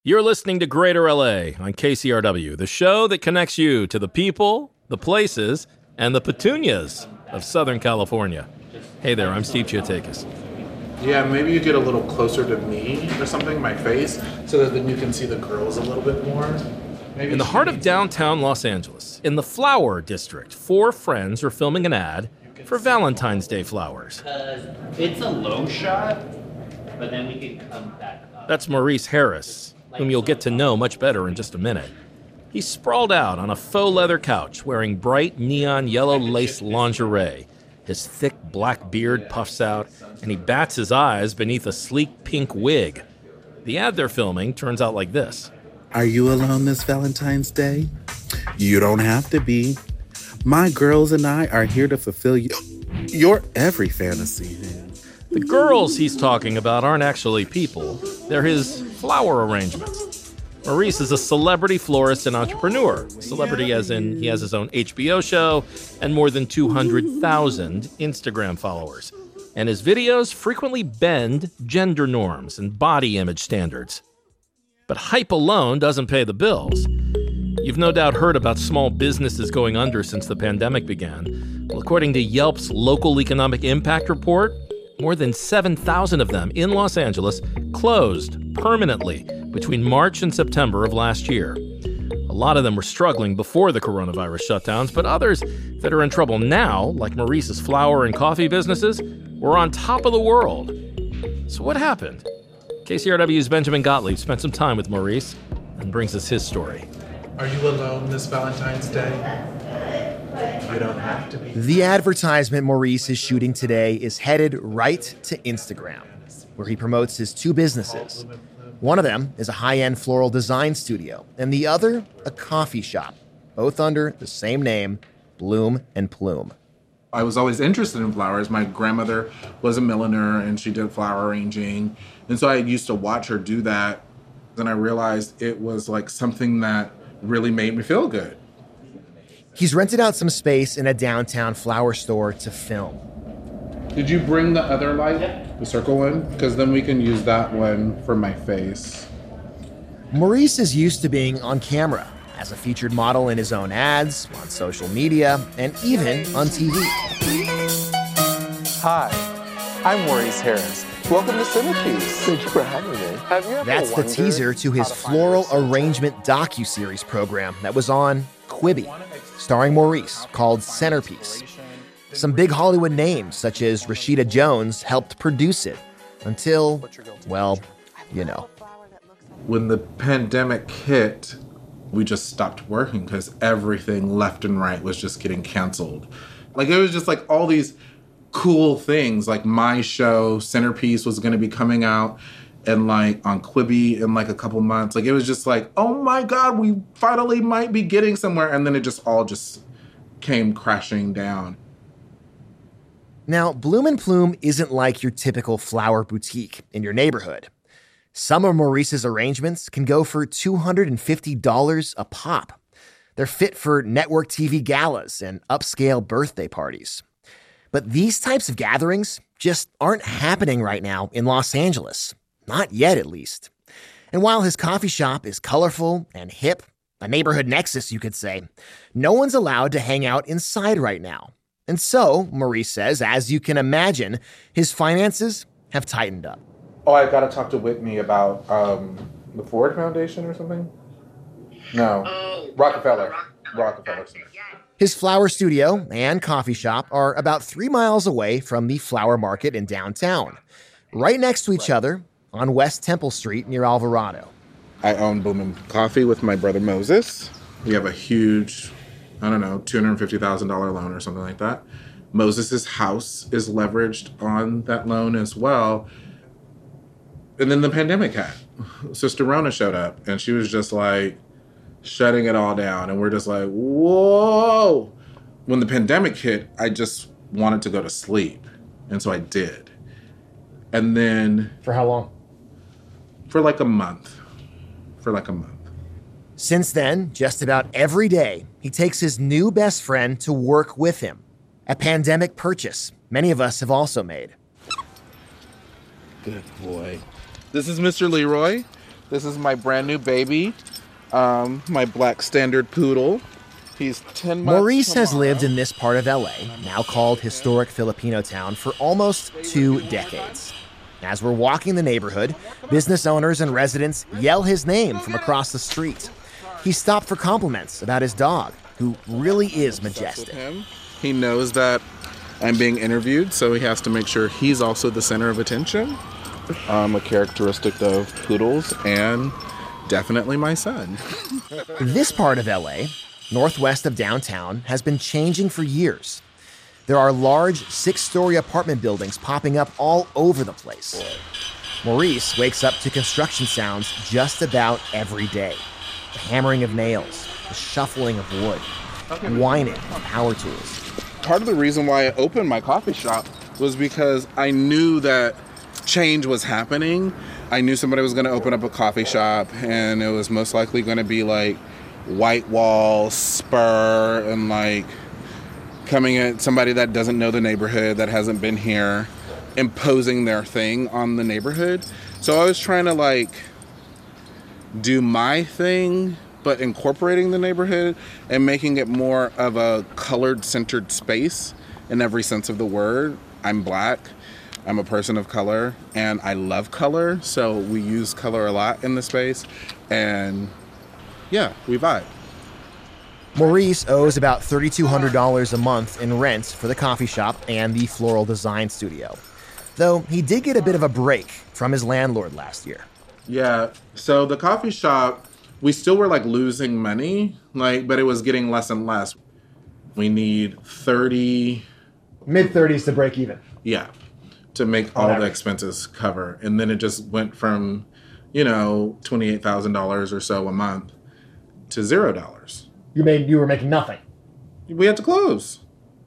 You're listening to Greater LA on KCRW, the show that connects you to the people, the places, and the petunias of Southern California. Hey there, I'm Steve Chiotakis. Yeah, maybe you get a little closer to me or something, my face, so that then you can see the girls a little bit more. In the heart of downtown Los Angeles, in the Flower District, four friends are filming an ad for Valentine's Day flowers. It's a low shot, but then we can come back up. That's Maurice Harris, whom you'll get to know much better in just a minute. He's sprawled out on a faux leather couch wearing bright neon yellow lace lingerie. His thick black beard puffs out, and he bats his eyes beneath a sleek pink wig. The ad they're filming turns out like this. Are you alone this Valentine's Day? You don't have to be. My girls and I are here to fulfill your every fantasy. The girls he's talking about aren't actually people. They're his flower arrangements. Maurice is a celebrity florist and entrepreneur. Celebrity as in he has his own HBO show and more than 200,000 Instagram followers. And his videos frequently bend gender norms and body image standards. But hype alone doesn't pay the bills. You've no doubt heard about small businesses going under since the pandemic began. Well, according to Yelp's local economic impact report, more than 7,000 of them in Los Angeles closed permanently between March and September of last year. A lot of them were struggling before the coronavirus shutdowns, but others that are in trouble now, like Maurice's flower and coffee businesses, were on top of the world. So what happened? KCRW's Benjamin Gottlieb spent some time with Maurice and brings us his story. Are you alone this Valentine's Day? You don't have to be. The advertisement Maurice is shooting today is headed right to Instagram, where he promotes his two businesses. One of them is a high-end floral design studio, and the other, a coffee shop, both under the same name, Bloom and Plume. I was always interested in flowers. My grandmother was a milliner and she did flower arranging. And so I used to watch her do that. Then I realized it was like something that really made me feel good. He's rented out some space in a downtown flower store to film. Did you bring the other light, the circle one? Because then we can use that one for my face. Maurice is used to being on camera as a featured model in his own ads, on social media, and even on TV. Hi, I'm Maurice Harris. Welcome to Centerpiece. Thank you for having me. Have you ever That's the teaser to his floral arrangement docuseries program that was on Quibi, starring Maurice, called Centerpiece. Some big Hollywood names, such as Rashida Jones, helped produce it until, well, you know. When the pandemic hit, we just stopped working because everything left and right was just getting canceled. Like, it was just like all these cool things. Like, my show, Centerpiece, was going to be coming out and like on Quibi in like a couple months. Like, it was just like, oh my God, we finally might be getting somewhere. And then it just all just came crashing down. Now, Bloom and Plume isn't like your typical flower boutique in your neighborhood. Some of Maurice's arrangements can go for $250 a pop. They're fit for network TV galas and upscale birthday parties. But these types of gatherings just aren't happening right now in Los Angeles. Not yet, at least. And while his coffee shop is colorful and hip, a neighborhood nexus, you could say, no one's allowed to hang out inside right now. And so, Maurice says, as you can imagine, his finances have tightened up. Oh, I got to talk to Whitney about the Ford Foundation or something? No. Rockefeller. Center. His flower studio and coffee shop are about 3 miles away from the flower market in downtown, right next to each other on West Temple Street near Alvarado. I own Bloom and Coffee with my brother Moses. We have a huge, $250,000 loan or something like that. Moses's house is leveraged on that loan as well. And then the pandemic hit. Sister Rona showed up and she was just like shutting it all down. And we're just like, whoa. When the pandemic hit, I just wanted to go to sleep. And so I did. And then... For how long? For like a month. Since then, just about every day, he takes his new best friend to work with him. A pandemic purchase many of us have also made. Good boy. This is Mr. Leroy. This is my brand new baby, my black standard poodle. He's 10 months. Maurice has lived in this part of LA, now called Historic Filipino Town, for almost 2 decades. As we're walking the neighborhood, business owners and residents yell his name from across the street. He stopped for compliments about his dog, who really is majestic. He knows that I'm being interviewed, so he has to make sure he's also the center of attention. A characteristic of poodles and definitely my son. This part of LA, northwest of downtown, has been changing for years. There are large 6-story apartment buildings popping up all over the place. Maurice wakes up to construction sounds just about every day. The hammering of nails, the shuffling of wood, whining of power tools. Part of the reason why I opened my coffee shop was because I knew that change was happening. I knew somebody was going to open up a coffee shop, and it was most likely going to be like white wall, spur, and like coming at somebody that doesn't know the neighborhood, that hasn't been here, imposing their thing on the neighborhood. So I was trying to like do my thing, but incorporating the neighborhood and making it more of a colored centered space in every sense of the word. I'm black. I'm a person of color, and I love color, so we use color a lot in the space, and yeah, we vibe. Maurice owes about $3,200 a month in rent for the coffee shop and the floral design studio, though he did get a bit of a break from his landlord last year. Yeah, so the coffee shop, we still were like losing money, but it was getting less and less. We need mid-30s to break even. Yeah, to make all the expenses cover. And then it just went from, $28,000 or so a month to $0. You were making nothing. We had to close.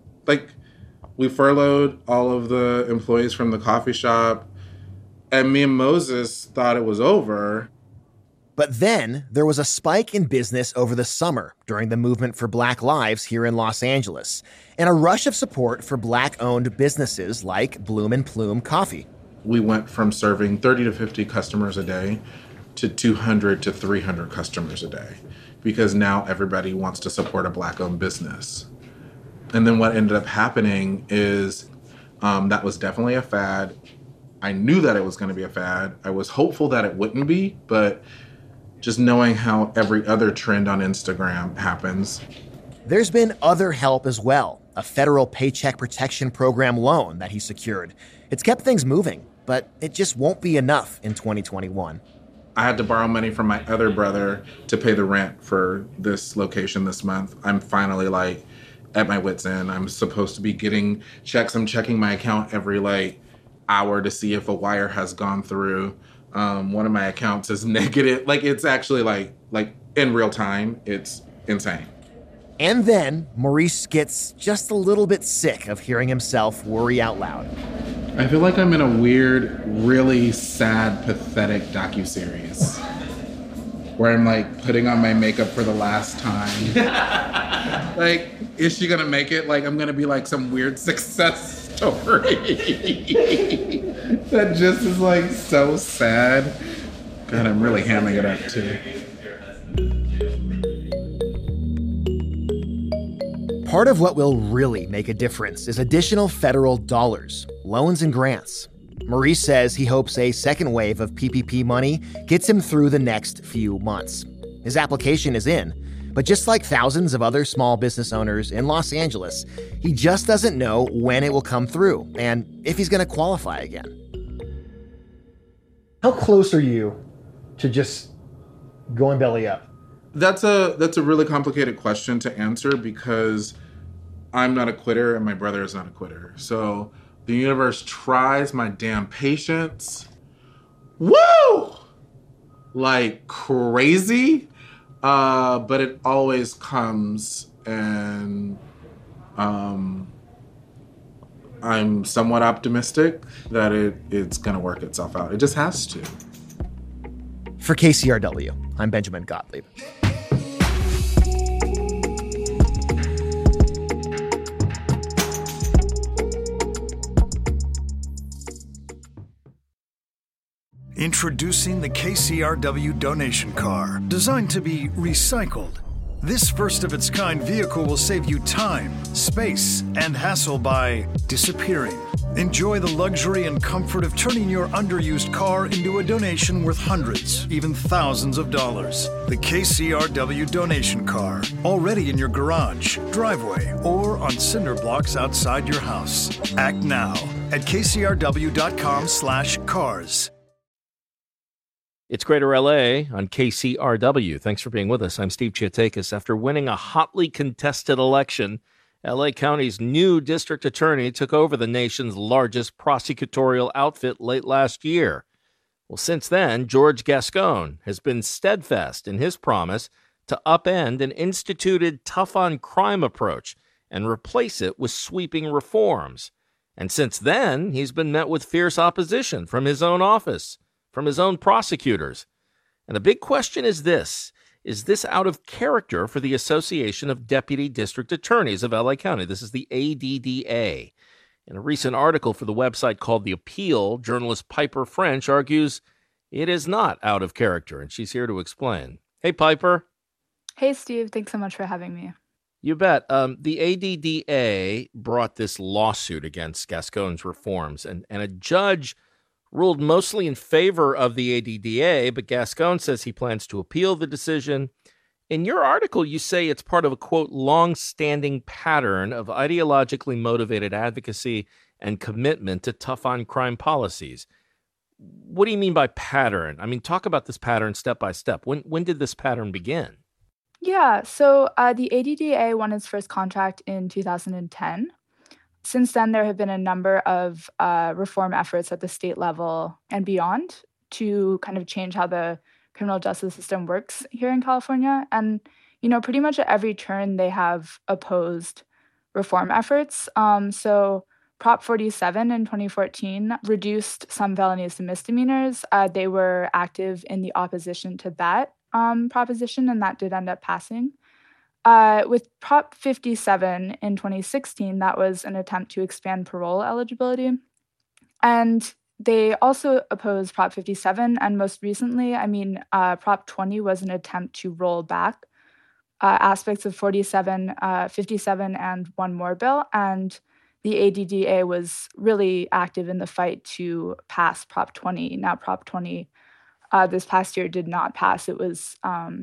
We furloughed all of the employees from the coffee shop, and me and Moses thought it was over. But then there was a spike in business over the summer during the movement for Black Lives here in Los Angeles, and a rush of support for Black-owned businesses like Bloom & Plume Coffee. We went from serving 30 to 50 customers a day to 200 to 300 customers a day, because now everybody wants to support a Black-owned business. And then what ended up happening is that was definitely a fad. I knew that it was going to be a fad. I was hopeful that it wouldn't be, but just knowing how every other trend on Instagram happens. There's been other help as well, a federal Paycheck Protection Program loan that he secured. It's kept things moving, but it just won't be enough in 2021. I had to borrow money from my other brother to pay the rent for this location this month. I'm finally at my wit's end. I'm supposed to be getting checks. I'm checking my account every hour to see if a wire has gone through. One of my accounts is negative. It's actually like in real time. It's insane. And then Maurice gets just a little bit sick of hearing himself worry out loud. I feel like I'm in a weird, really sad, pathetic docuseries where I'm putting on my makeup for the last time. Is she gonna make it? I'm gonna be some weird success story that just is so sad. God, I'm really hamming it up too. Part of what will really make a difference is additional federal dollars, loans and grants. Maurice says he hopes a second wave of PPP money gets him through the next few months. His application is in, but just like thousands of other small business owners in Los Angeles, he just doesn't know when it will come through and if he's going to qualify again. How close are you to just going belly up? That's a really complicated question to answer because I'm not a quitter and my brother is not a quitter. So the universe tries my damn patience. Woo! Like crazy. But it always comes, and I'm somewhat optimistic that it's going to work itself out. It just has to. For KCRW, I'm Benjamin Gottlieb. Introducing the KCRW donation car, designed to be recycled. This first-of-its-kind vehicle will save you time, space, and hassle by disappearing. Enjoy the luxury and comfort of turning your underused car into a donation worth hundreds, even thousands of dollars. The KCRW donation car, already in your garage, driveway, or on cinder blocks outside your house. Act now at kcrw.com/cars. It's Greater LA on KCRW. Thanks for being with us. I'm Steve Chiatakis. After winning a hotly contested election, LA County's new district attorney took over the nation's largest prosecutorial outfit late last year. Well, since then, George Gascon has been steadfast in his promise to upend an instituted tough-on-crime approach and replace it with sweeping reforms. And since then, he's been met with fierce opposition from his own office, from his own prosecutors. And the big question is this: is this out of character for the Association of Deputy District Attorneys of LA County? This is the ADDA. In a recent article for the website called The Appeal, journalist Piper French argues it is not out of character, and she's here to explain. Hey, Piper. Hey, Steve. Thanks so much for having me. You bet. The ADDA brought this lawsuit against Gascon's reforms, and a judge ruled mostly in favor of the ADDA, but Gascon says he plans to appeal the decision. In your article, you say it's part of a, quote, long-standing pattern of ideologically motivated advocacy and commitment to tough-on-crime policies. What do you mean by pattern? I mean, talk about this pattern step by step. When did this pattern begin? Yeah, so the ADDA won its first contract in 2010. Since then, there have been a number of reform efforts at the state level and beyond to kind of change how the criminal justice system works here in California. And, you know, pretty much at every turn, they have opposed reform efforts. So Prop 47 in 2014 reduced some felonies to misdemeanors. They were active in the opposition to that proposition, and that did end up passing. With Prop 57 in 2016, that was an attempt to expand parole eligibility. And they also opposed Prop 57. And most recently, Prop 20 was an attempt to roll back aspects of 47, 57, and one more bill. And the ADDA was really active in the fight to pass Prop 20. Now, Prop 20 this past year did not pass. It was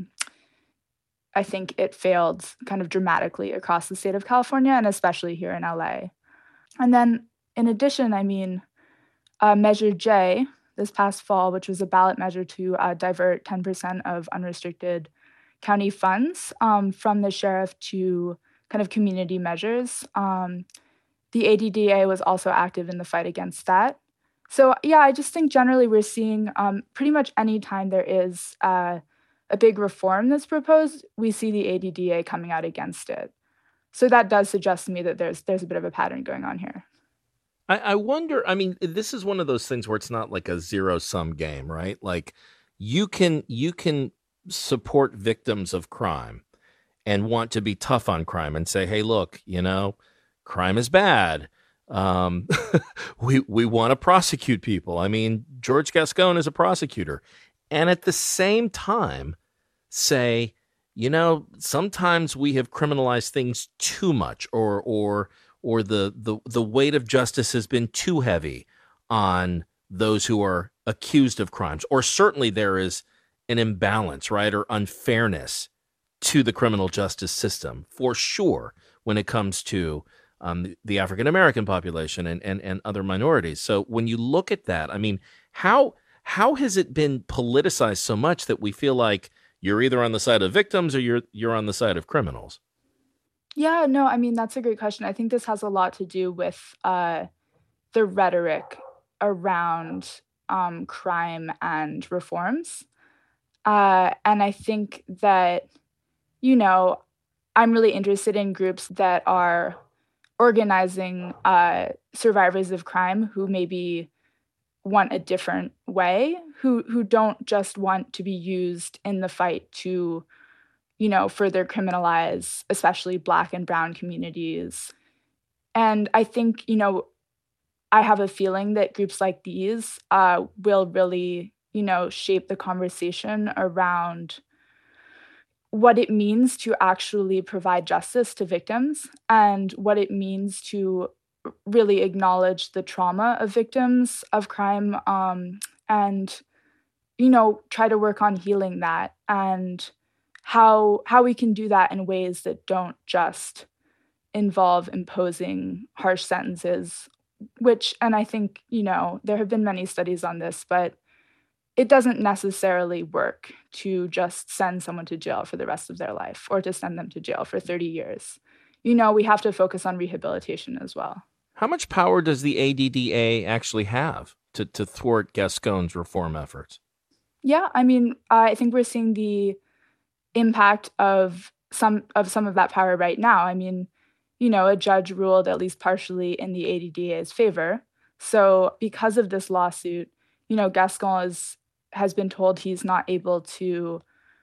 I think it failed kind of dramatically across the state of California and especially here in LA. And then in addition, Measure J this past fall, which was a ballot measure to divert 10% of unrestricted county funds from the sheriff to kind of community measures. The ADDA was also active in the fight against that. So yeah, I just think generally we're seeing pretty much any time there is a big reform that's proposed, we see the ADDA coming out against it. So that does suggest to me that there's a bit of a pattern going on here. I wonder, this is one of those things where it's not like a zero-sum game, right? Like you can support victims of crime and want to be tough on crime and say, hey, look, crime is bad. We want to prosecute people. George Gascon is a prosecutor. And at the same time, say, sometimes we have criminalized things too much, or the weight of justice has been too heavy on those who are accused of crimes, or certainly there is an imbalance, right, or unfairness to the criminal justice system for sure when it comes to the African American population and other minorities. So when you look at that, how has it been politicized so much that we feel like you're either on the side of victims or you're on the side of criminals? Yeah, no, that's a great question. I think this has a lot to do with the rhetoric around crime and reforms. And I think that, I'm really interested in groups that are organizing survivors of crime who maybe want a different way, who don't just want to be used in the fight to, further criminalize, especially Black and brown communities. And I think, I have a feeling that groups like these will really shape the conversation around what it means to actually provide justice to victims and what it means to really acknowledge the trauma of victims of crime, and try to work on healing that, and how we can do that in ways that don't just involve imposing harsh sentences, and I think, there have been many studies on this, but it doesn't necessarily work to just send someone to jail for the rest of their life or to send them to jail for 30 years. We have to focus on rehabilitation as well. How much power does the ADDA actually have to thwart Gascon's reform efforts? Yeah, I think we're seeing the impact of some of that power right now. A judge ruled at least partially in the ADDA's favor. So because of this lawsuit, Gascon has been told he's not able to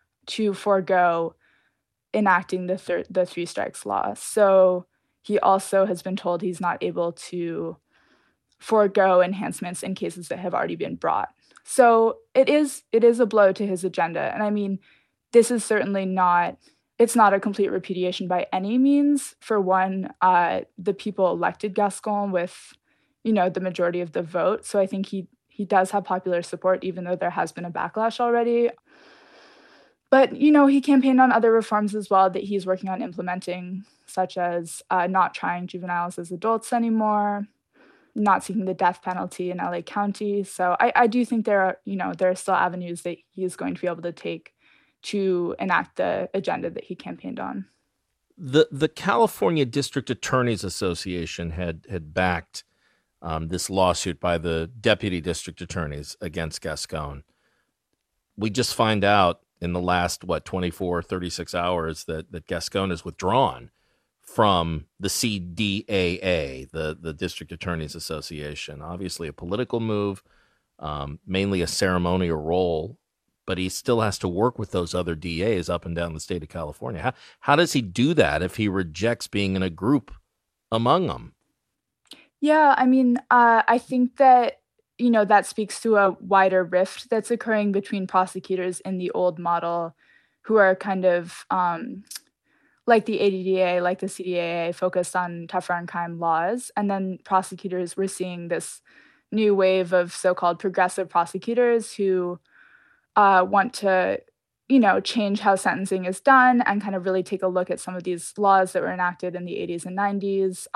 forego enacting the three strikes law. So he also has been told he's not able to forego enhancements in cases that have already been brought. So it is a blow to his agenda. And this is certainly it's not a complete repudiation by any means. For one, the people elected Gascon with, the majority of the vote. So I think he does have popular support, even though there has been a backlash already. But, he campaigned on other reforms as well that he's working on implementing, such as not trying juveniles as adults anymore, not seeking the death penalty in LA County. So I do think there are still avenues that he's going to be able to take to enact the agenda that he campaigned on. The California District Attorneys Association had backed this lawsuit by the deputy district attorneys against Gascon. We just find out in the last, 24, 36 hours that Gascon is withdrawn from the CDAA, the District Attorneys Association. Obviously a political move, mainly a ceremonial role, but he still has to work with those other DAs up and down the state of California. How does he do that if he rejects being in a group among them? Yeah, I think that, that speaks to a wider rift that's occurring between prosecutors in the old model who are kind of like the ADDA, like the CDAA, focused on tougher on crime laws. And then prosecutors, we're seeing this new wave of so-called progressive prosecutors who want to, change how sentencing is done and kind of really take a look at some of these laws that were enacted in the 80s and 90s.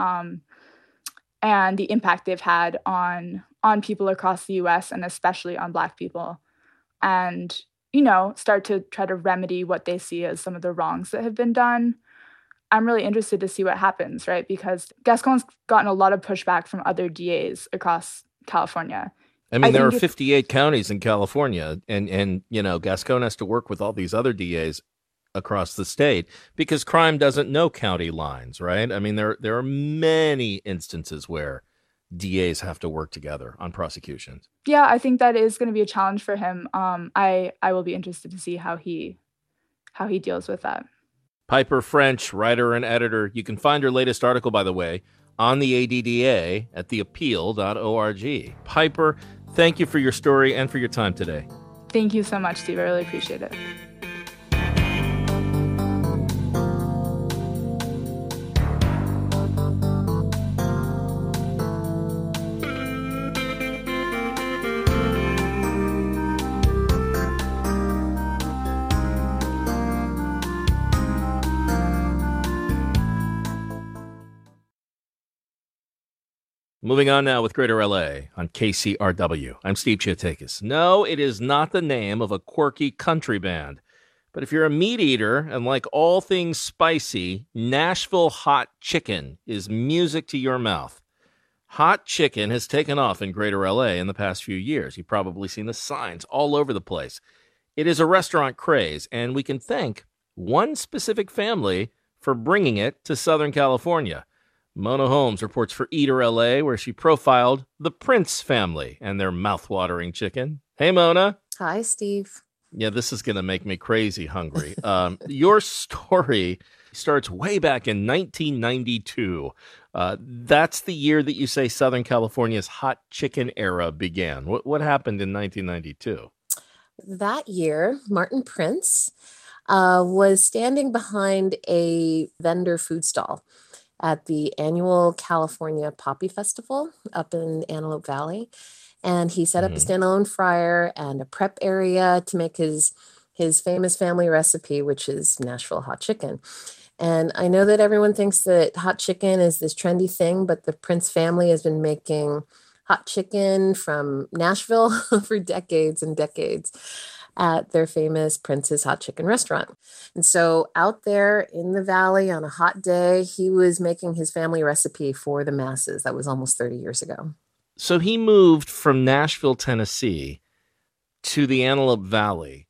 And the impact they've had on people across the U.S. and especially on Black people, and, start to try to remedy what they see as some of the wrongs that have been done. I'm really interested to see what happens, right? Because Gascon's gotten a lot of pushback from other DAs across California. There are 58 counties in California, and Gascon has to work with all these other DAs across the state because crime doesn't know county lines, right? There are many instances where DAs have to work together on prosecutions. Yeah, I think that is going to be a challenge for him. I will be interested to see how he deals with that. Piper French, writer and editor. You can find her latest article, by the way, on the ADDA at theappeal.org. Piper, thank you for your story and for your time today. Thank you so much, Steve. I really appreciate it. Moving on now with Greater LA on KCRW. I'm Steve Chiotakis. No, it is not the name of a quirky country band. But if you're a meat eater and like all things spicy, Nashville Hot Chicken is music to your mouth. Hot chicken has taken off in Greater LA in the past few years. You've probably seen the signs all over the place. It is a restaurant craze, and we can thank one specific family for bringing it to Southern California. Mona Holmes reports for Eater LA, where she profiled the Prince family and their mouth-watering chicken. Hey, Mona. Hi, Steve. Yeah, this is going to make me crazy hungry. Your story starts way back in 1992. That's the year that you say Southern California's hot chicken era began. What happened in 1992? that year, Martin Prince was standing behind a vendor food stall at the annual California Poppy Festival up in Antelope Valley. And he set up a standalone fryer and a prep area to make his famous family recipe, which is Nashville hot chicken. And I know that everyone thinks that hot chicken is this trendy thing, but the Prince family has been making hot chicken from Nashville for decades and decades at their famous Prince's Hot Chicken restaurant. And so out there in the valley on a hot day, he was making his family recipe for the masses. That was almost 30 years ago. So he moved from Nashville, Tennessee to the Antelope Valley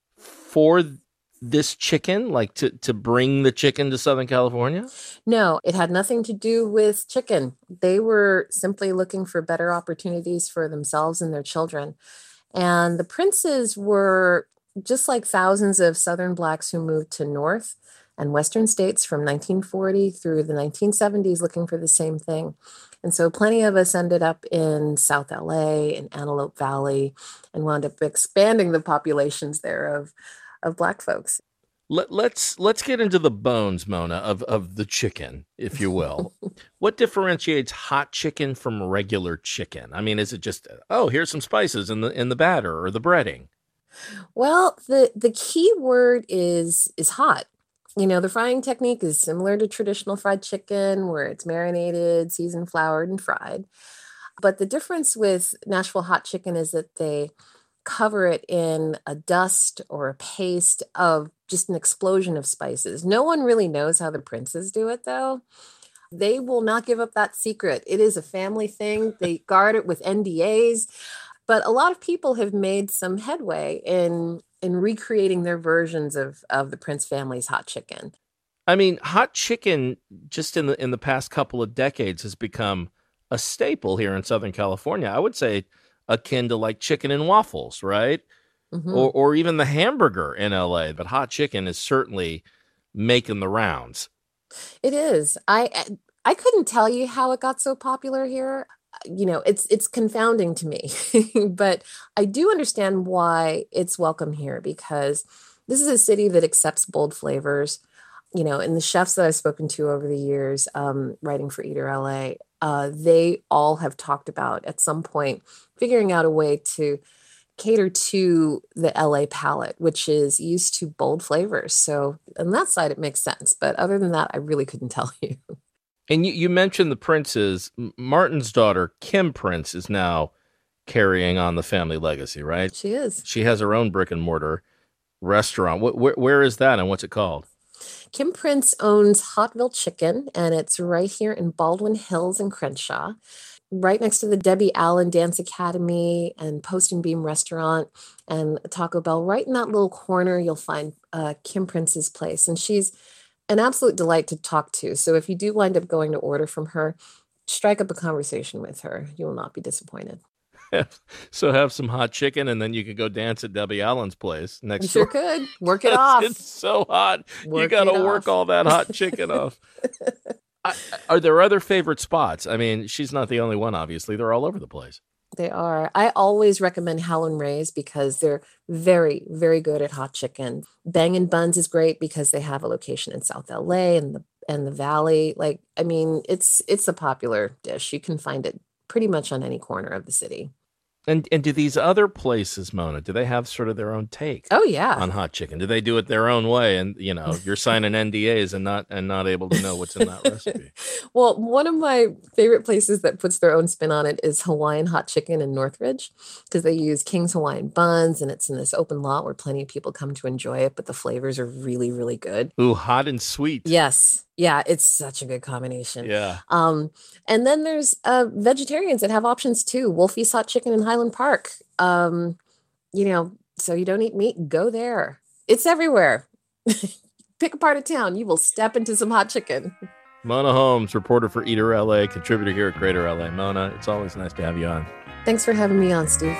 for this chicken, like to bring the chicken to Southern California? No, it had nothing to do with chicken. They were simply looking for better opportunities for themselves and their children. And the Princes were just like thousands of Southern Blacks who moved to North and Western states from 1940 through the 1970s looking for the same thing. And so plenty of us ended up in South LA and Antelope Valley and wound up expanding the populations there of Black folks. Let's get into the bones, Mona, of the chicken, if you will. What differentiates hot chicken from regular chicken? I mean, is it just, oh, here's some spices in the batter or the breading? Well, the key word is hot. You know, the frying technique is similar to traditional fried chicken, where it's marinated, seasoned, floured, and fried. But the difference with Nashville hot chicken is that they cover it in a dust or a paste of just an explosion of spices. No one really knows how the Princes do it, though. They will not give up that secret. It is a family thing. They guard it with NDAs. But a lot of people have made some headway in recreating their versions of the Prince family's hot chicken. I mean, hot chicken just in the past couple of decades has become a staple here in Southern California. I would say akin to like chicken and waffles, right? Mm-hmm. Or even the hamburger in LA. But hot chicken is certainly making the rounds. It is. I couldn't tell you how it got so popular here. You know, it's confounding to me, but I do understand why it's welcome here, because this is a city that accepts bold flavors. You know, and the chefs that I've spoken to over the years, writing for Eater LA, they all have talked about at some point figuring out a way to cater to the LA palate, which is used to bold flavors. So on that side, it makes sense. But other than that, I really couldn't tell you. And you mentioned the Princes. Martin's daughter, Kim Prince, is now carrying on the family legacy, right? She is. She has her own brick and mortar restaurant. Where is that and what's it called? Kim Prince owns Hotville Chicken, and it's right here in Baldwin Hills in Crenshaw, right next to the Debbie Allen Dance Academy and Post and Beam Restaurant and Taco Bell. Right in that little corner, you'll find Kim Prince's place. And she's an absolute delight to talk to. So if you do wind up going to order from her, strike up a conversation with her. You will not be disappointed. So have some hot chicken, and then you could go dance at Debbie Allen's place next door. You sure could. Work it off. It's so hot. You got to work all that hot chicken off. Are there other favorite spots? I mean, she's not the only one, obviously. They're all over the place. They are. I always recommend Howlin' Ray's because they're very, very good at hot chicken. Bangin' Buns is great because they have a location in South LA and the Valley. Like, I mean, it's a popular dish. You can find it pretty much on any corner of the city. And do these other places, Mona, do they have sort of their own take? Oh, yeah. On hot chicken? Do they do it their own way? And, you know, you're signing NDAs and not able to know what's in that recipe. Well, one of my favorite places that puts their own spin on it is Hawaiian Hot Chicken in Northridge, because they use King's Hawaiian buns, and it's in this open lot where plenty of people come to enjoy it, but the flavors are really, really good. Ooh, hot and sweet. Yes. Yeah, it's such a good combination. Yeah. And then there's vegetarians that have options too. Wolfie's Hot Chicken in Highland Park. You know, so you don't eat meat, go there. It's everywhere. Pick a part of town, you will step into some hot chicken. Mona Holmes, reporter for Eater LA, contributor here at Greater LA. Mona, it's always nice to have you on. Thanks for having me on, Steve.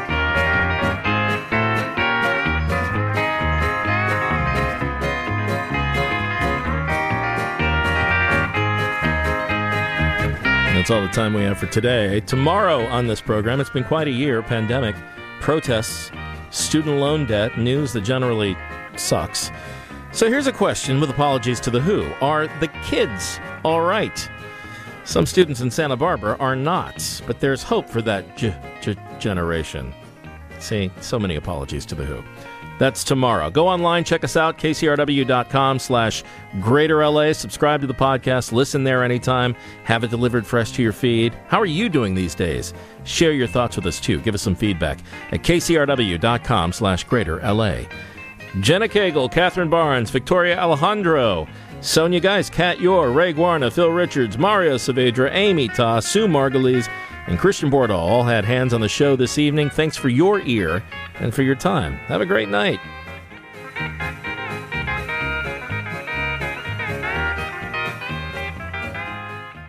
That's all the time we have for today. Tomorrow on this program, it's been quite a year, pandemic, protests student loan debt, news that generally sucks. So here's a question with apologies to the WHO. Are the kids all right? Some students in Santa Barbara are not, but there's hope for that generation. See, so many apologies to the WHO. That's tomorrow. Go online, check us out, kcrw.com/GreaterLA. Subscribe to the podcast, listen there anytime, have it delivered fresh to your feed. How are you doing these days? Share your thoughts with us, too. Give us some feedback at kcrw.com/GreaterLA. Jenna Cagle, Catherine Barnes, Victoria Alejandro, Sonia Geis, Kat Yor, Ray Guarna, Phil Richards, Mario Saavedra, Amy Ta, Sue Margulies, and Christian Bordahl all had hands on the show this evening. Thanks for your ear and for your time. Have a great night.